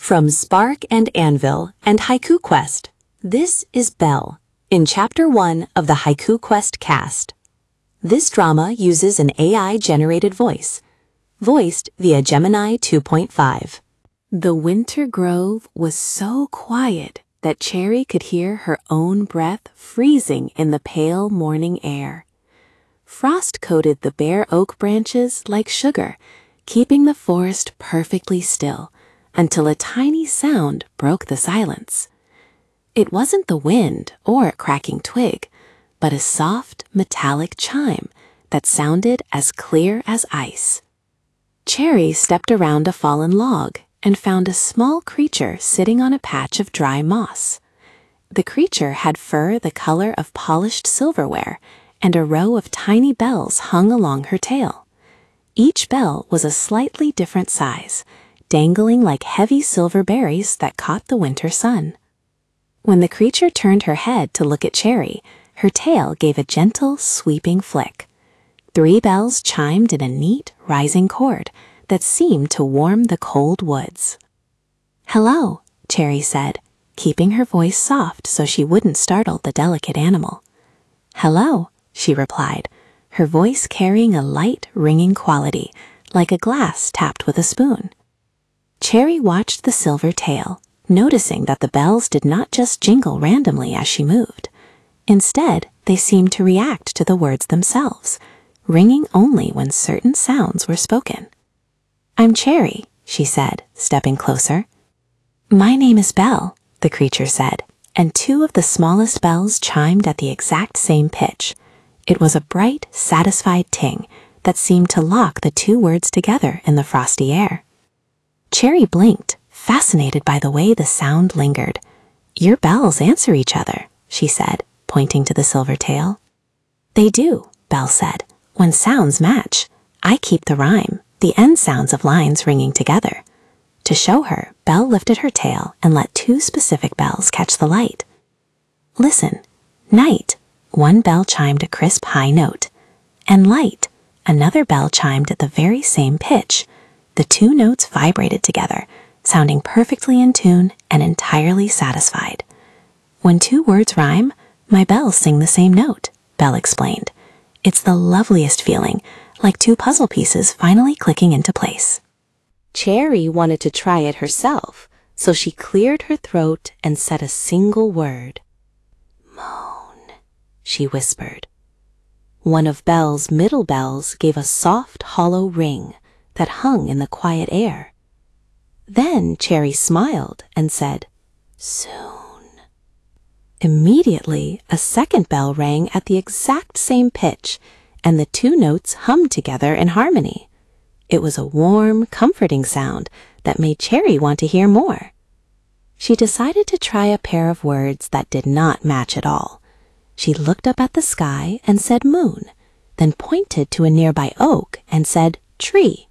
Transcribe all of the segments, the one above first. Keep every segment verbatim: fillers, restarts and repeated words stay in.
From Spark and Anvil and Haiku Quest, this is Belle in Chapter one of the Haiku Quest cast. This drama uses an A I-generated voice, voiced via Gemini two point five. The winter grove was so quiet that Cherry could hear her own breath freezing in the pale morning air. Frost coated the bare oak branches like sugar, keeping the forest perfectly still, until a tiny sound broke the silence. It wasn't the wind or a cracking twig, but a soft, metallic chime that sounded as clear as ice. Cherry stepped around a fallen log and found a small creature sitting on a patch of dry moss. The creature had fur the color of polished silverware, and a row of tiny bells hung along her tail. Each bell was a slightly different size, dangling like heavy silver berries that caught the winter sun. When the creature turned her head to look at Cherry, her tail gave a gentle, sweeping flick. Three bells chimed in a neat, rising chord that seemed to warm the cold woods. "Hello," Cherry said, keeping her voice soft so she wouldn't startle the delicate animal. "Hello," she replied, her voice carrying a light, ringing quality, like a glass tapped with a spoon. Cherry watched the silver tail, noticing that the bells did not just jingle randomly as she moved. Instead, they seemed to react to the words themselves, ringing only when certain sounds were spoken. "I'm Cherry," she said, stepping closer. "My name is Belle," the creature said, and two of the smallest bells chimed at the exact same pitch. It was a bright, satisfied ting that seemed to lock the two words together in the frosty air. Cherry blinked, fascinated by the way the sound lingered. "Your bells answer each other," she said, pointing to the silver tail. "They do," Belle said. "When sounds match, I keep the rhyme, the end sounds of lines ringing together." To show her, Belle lifted her tail and let two specific bells catch the light. "Listen, night," one bell chimed a crisp high note, and light, another bell chimed at the very same pitch. The two notes vibrated together, sounding perfectly in tune and entirely satisfied. "When two words rhyme, my bells sing the same note," Belle explained. "It's the loveliest feeling, like two puzzle pieces finally clicking into place." Cherry wanted to try it herself, so she cleared her throat and said a single word. "Moan," she whispered. One of Belle's middle bells gave a soft, hollow ring that hung in the quiet air. Then Cherry smiled and said, "Soon." Immediately, a second bell rang at the exact same pitch, and the two notes hummed together in harmony. It was a warm, comforting sound that made Cherry want to hear more. She decided to try a pair of words that did not match at all. She looked up at the sky and said moon, then pointed to a nearby oak and said tree.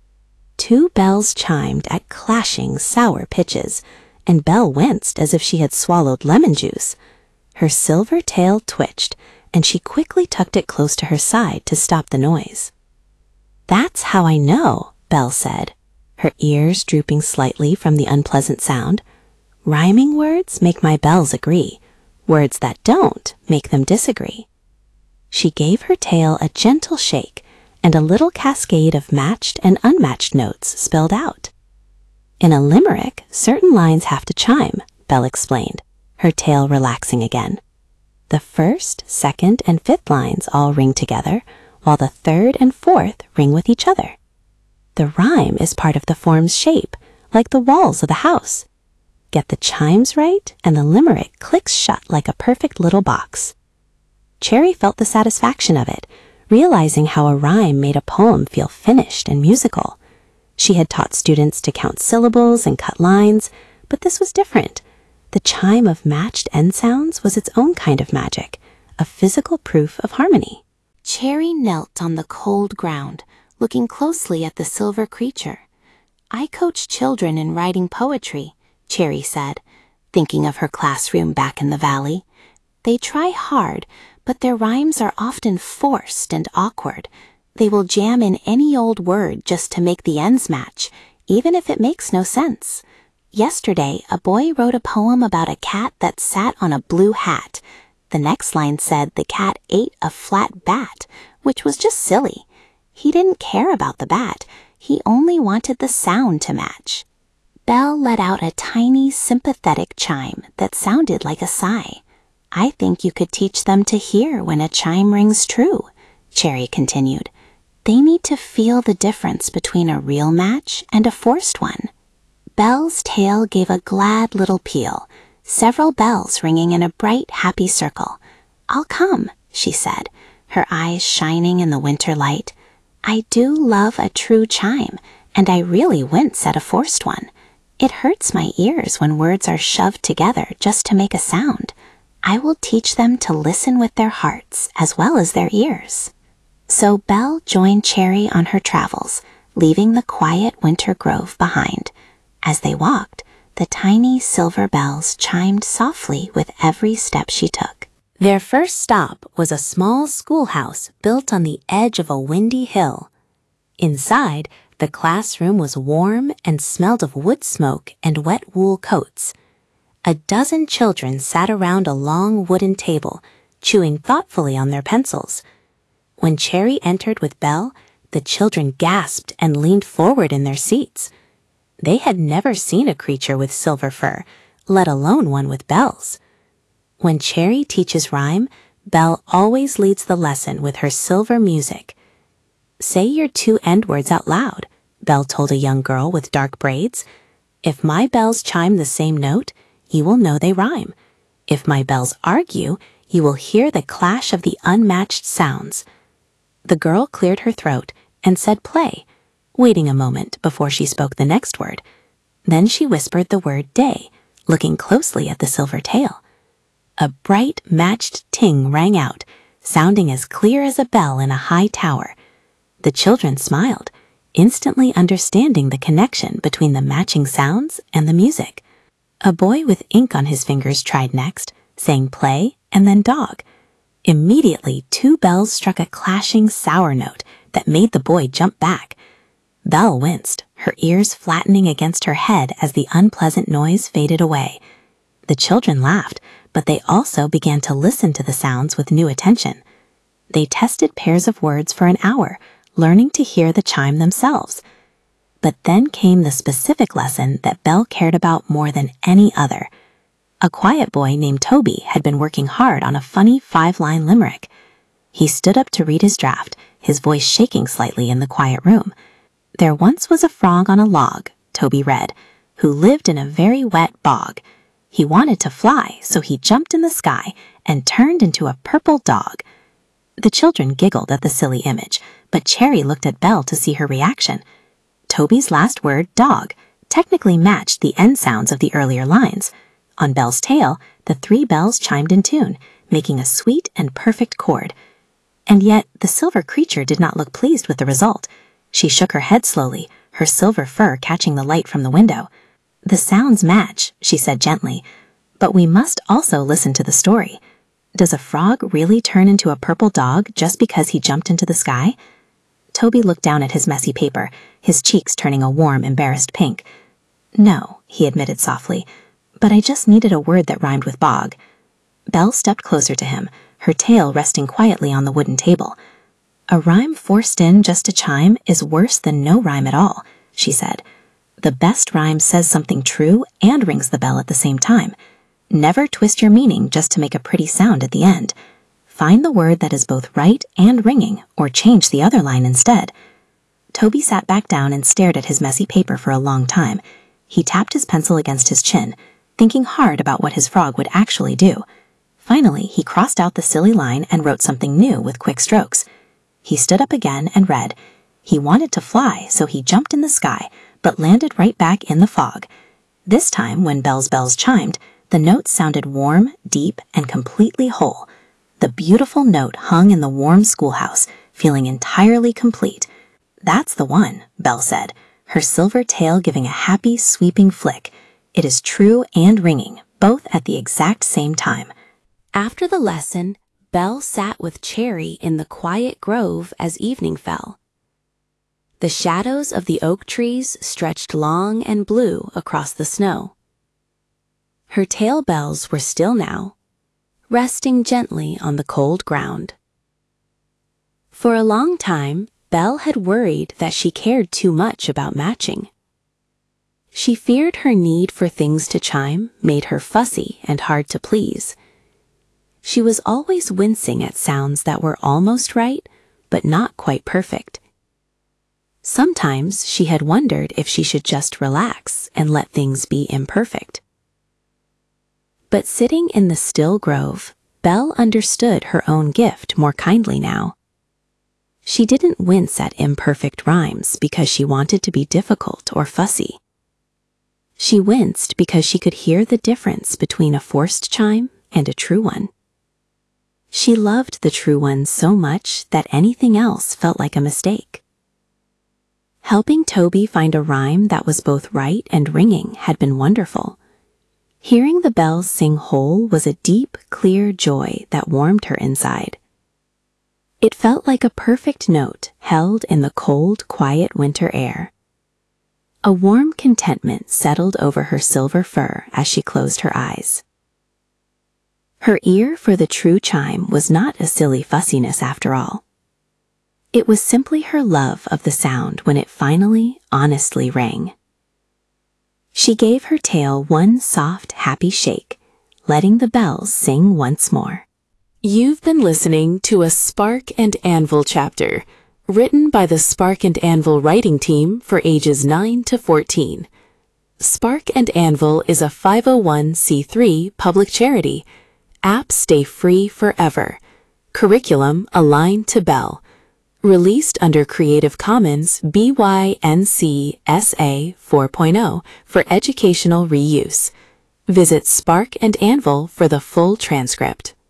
Two bells chimed at clashing, sour pitches, and Belle winced as if she had swallowed lemon juice. Her silver tail twitched, and she quickly tucked it close to her side to stop the noise. "That's how I know," Belle said, her ears drooping slightly from the unpleasant sound. "Rhyming words make my bells agree. Words that don't make them disagree." She gave her tail a gentle shake, and a little cascade of matched and unmatched notes spilled out. "In a limerick, certain lines have to chime," Belle explained, her tail relaxing again. "The first, second, and fifth lines all ring together, while the third and fourth ring with each other. The rhyme is part of the form's shape, like the walls of the house. Get the chimes right, and the limerick clicks shut like a perfect little box." Cherry felt the satisfaction of it, realizing how a rhyme made a poem feel finished and musical. She had taught students to count syllables and cut lines, but this was different. The chime of matched end sounds was its own kind of magic, a physical proof of harmony. Cherry knelt on the cold ground, looking closely at the silver creature. "I coach children in writing poetry," Cherry said, thinking of her classroom back in the valley. "They try hard, but their rhymes are often forced and awkward. They will jam in any old word just to make the ends match, even if it makes no sense. Yesterday, a boy wrote a poem about a cat that sat on a blue hat. The next line said the cat ate a flat bat, which was just silly. He didn't care about the bat. He only wanted the sound to match. Belle let out a tiny, sympathetic chime that sounded like a sigh. I think you could teach them to hear when a chime rings true, Cherry continued. They need to feel the difference between a real match and a forced one. Belle's tail gave a glad little peal, several bells ringing in a bright, happy circle. I'll come, she said, her eyes shining in the winter light. I do love a true chime, and I really wince at a forced one. It hurts my ears when words are shoved together just to make a sound. I will teach them to listen with their hearts as well as their ears. So Belle joined Cherry on her travels, leaving the quiet winter grove behind. As they walked, the tiny silver bells chimed softly with every step she took. Their first stop was a small schoolhouse built on the edge of a windy hill. Inside, the classroom was warm and smelled of wood smoke and wet wool coats. A dozen children sat around a long wooden table, chewing thoughtfully on their pencils. When Cherry entered with Belle, the children gasped and leaned forward in their seats. They had never seen a creature with silver fur, let alone one with bells. When Cherry teaches rhyme, Belle always leads the lesson with her silver music. Say your two end words out loud, Belle told a young girl with dark braids. If my bells chime the same note, you will know they rhyme. If my bells argue, you will hear the clash of the unmatched sounds. The girl cleared her throat and said play, waiting a moment before she spoke the next word. Then she whispered the word day, looking closely at the silver tail. A bright, matched ting rang out, sounding as clear as a bell in a high tower. The children smiled, instantly understanding the connection between the matching sounds and the music. A boy with ink on his fingers tried next, saying play and then dog. Immediately, two bells struck a clashing sour note that made the boy jump back. Belle winced, her ears flattening against her head as the unpleasant noise faded away. The children laughed, but they also began to listen to the sounds with new attention. They tested pairs of words for an hour, learning to hear the chime themselves. But then came the specific lesson that Belle cared about more than any other. A quiet boy named Toby had been working hard on a funny five-line limerick. He stood up to read his draft, his voice shaking slightly in the quiet room. There once was a frog on a log, Toby read, who lived in a very wet bog. He wanted to fly, so he jumped in the sky and turned into a purple dog. The children giggled at the silly image, but Cherry looked at Belle to see her reaction. Toby's last word, dog, technically matched the end sounds of the earlier lines. On Belle's tail, the three bells chimed in tune, making a sweet and perfect chord. And yet, the silver creature did not look pleased with the result. She shook her head slowly, her silver fur catching the light from the window. The sounds match, she said gently, but we must also listen to the story. Does a frog really turn into a purple dog just because he jumped into the sky? Toby looked down at his messy paper, his cheeks turning a warm, embarrassed pink. No, he admitted softly, but I just needed a word that rhymed with bog. Belle stepped closer to him, her tail resting quietly on the wooden table. A rhyme forced in just to chime is worse than no rhyme at all, she said. The best rhyme says something true and rings the bell at the same time. Never twist your meaning just to make a pretty sound at the end. Find the word that is both right and ringing, or change the other line instead. Toby sat back down and stared at his messy paper for a long time. He tapped his pencil against his chin, thinking hard about what his frog would actually do. Finally, he crossed out the silly line and wrote something new with quick strokes. He stood up again and read, he wanted to fly, so he jumped in the sky, but landed right back in the fog. This time, when Belle's bells chimed, the notes sounded warm, deep, and completely whole. The beautiful note hung in the warm schoolhouse, feeling entirely complete. That's the one, Belle said, her silver tail giving a happy, sweeping flick. It is true and ringing, both at the exact same time. After the lesson, Belle sat with Cherry in the quiet grove as evening fell. The shadows of the oak trees stretched long and blue across the snow. Her tail bells were still now, resting gently on the cold ground. For a long time, Belle had worried that she cared too much about matching. She feared her need for things to chime made her fussy and hard to please. She was always wincing at sounds that were almost right, but not quite perfect. Sometimes she had wondered if she should just relax and let things be imperfect. But sitting in the still grove, Belle understood her own gift more kindly now. She didn't wince at imperfect rhymes because she wanted to be difficult or fussy. She winced because she could hear the difference between a forced chime and a true one. She loved the true one so much that anything else felt like a mistake. Helping Toby find a rhyme that was both right and ringing had been wonderful. Hearing the bells sing whole was a deep, clear joy that warmed her inside. It felt like a perfect note held in the cold, quiet winter air. A warm contentment settled over her silver fur as she closed her eyes. Her ear for the true chime was not a silly fussiness after all. It was simply her love of the sound when it finally, honestly rang. She gave her tail one soft, happy shake, letting the bells sing once more. You've been listening to a Spark and Anvil chapter, written by the Spark and Anvil writing team for ages nine to fourteen. Spark and Anvil is a five oh one c three public charity. Apps stay free forever. Curriculum aligned to Belle. Released under Creative Commons B Y N C S A four point oh for educational reuse. Visit Spark and Anvil for the full transcript.